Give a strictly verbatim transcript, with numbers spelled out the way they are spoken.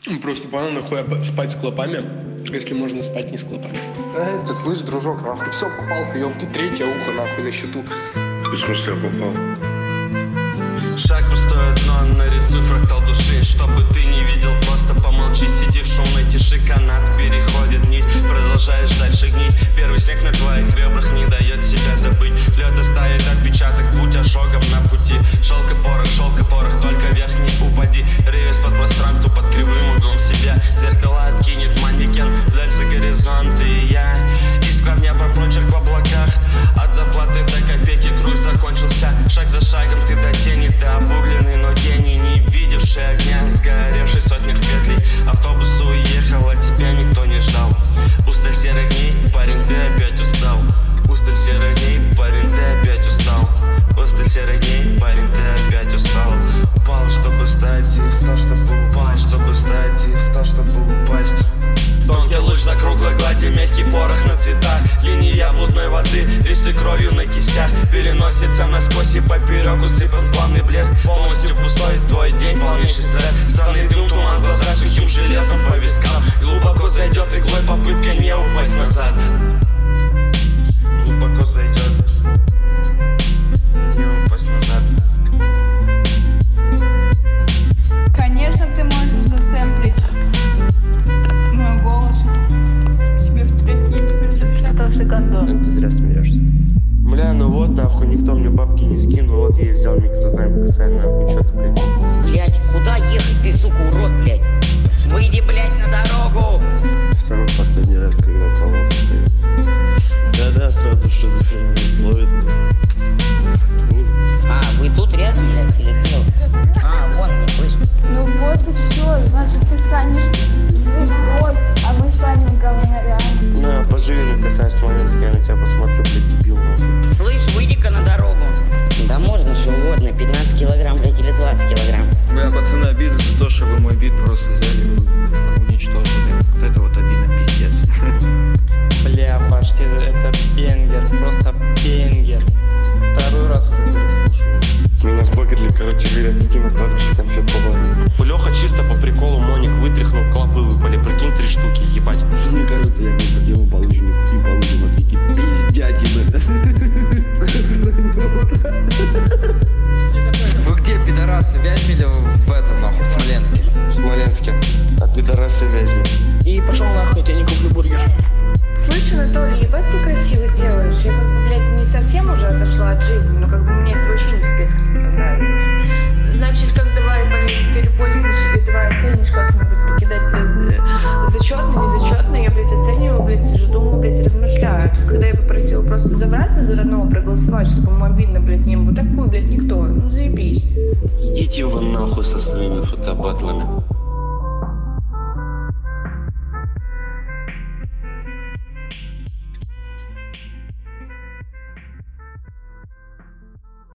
Просто понял, нахуй спать с клопами, если можно спать не с клопами. Э, ты слышь, дружок, нахуй, все, попал ты, ёб, ты третье ухо, нахуй, на счету. В смысле я попал? Шаг пустое дно, нарисуй фрактал души. Чтобы ты не видел, просто помолчи. Сидишь в шумной тиши, канат переходит нить. Продолжаешь дальше гнить. Первый снег на твоих ребрах не дает себя забыть. Лед оставит отпечаток, путь ожогом на пути. Шелк и порох, шелк и порох, только вверх не упади. Реюсь под пространством, под кривым углом себя. Зеркала откинет манекен, вдаль за горизонт. И я искра в небо, прочерк в облаках. От заплаты до копейки круг закончился. Шаг за шагом ты до тени, до обугленный, но гений. Не видишь огня, сгоревший сотнях петлей. Автобус уехал, а тебя никто не ждал. Пусто серых дней, парень, ты опять устал. Пусто серых дней, парень, ты опять устал. Пусто серых дней, парень, ты опять устал. Упал, чтобы встать, и встал, чтобы упасть. Чтобы встать, и встал, чтобы упасть. Тонкий луч на круглой глади, мягкий порох на цветах. Линия блудной воды, рисы кровью на кистях. Переносится насквозь и поперек усыпан плавный блеск. Полностью пустой твой день, полнейший стресс. Странный дым, туман, глаза сухим железом по вискам. Глубоко зайдет иглой попытка не упасть назад. Глубоко зайдет, не упасть назад. Конечно, ты можешь засэмплить мой голос себе в треки и теперь записать. Потому что гондон. Ты зря смеешься. Бля, ну вот нахуй, никто мне бабки не скинул. Вот я и взял микрозайм в КСР, нахуй, чё ты, блядь? Блять, куда ехать ты, сука, урод, блять? Выйди, блять, на дорогу! Самый последний раз, когда кололся, ты. Да-да, сразу шизофрения словит. А, вы тут рядом, блять, или где? А, вон, не слышу. Ну вот и все, значит ты станешь звездой, а мы станем говнярями. На, поживи на КСР Смоленске, я на тебя посмотрю, блядь, дебил, нахуй. Слышь, выйди-ка на дорогу. Да можно что угодно, пятнадцать килограмм, блять, или двадцать килограмм. Бля, пацаны, обидно за то, что вы мой бит просто взяли и уничтожили. Вот это вот обидно, пиздец. Бля, Паш, ты, это бенгер, просто бенгер. Второй раз уже переслушиваю. Меня с блогерли, короче говоря, таки на кладбище конфет побавили. Леха чисто по приколу моник вытряхнул, клопы выпали, прикинь, три штуки, ебать. Мне кажется, я выходил полученный и получен от Вики пиздятины. Вы где, пидорасы, Вязьме или в этом, нахуй, в Смоленске? В Смоленске. А пидорасы Вязьме. И пошел нахуй, я тебе не куплю бургер. Слышь, Анатолий, ебать ты красиво делаешь. Я как бы, блядь, не совсем уже отошла от жизни, но как бы мне это вообще не капец как не понравилось. Значит, как давай, блин, ты репостнешь или давай оценишь как-нибудь покидать, блядь, зачетно, незачетно, я, блядь, оцениваю, блядь, сижу, думаю, блядь, размышляю. Когда я попросила просто за брата, за родного проголосовать, чтобы ему обидно, блядь, не было, такую, блядь, никто, ну заебись. Идите вы нахуй со своими фотобатлами.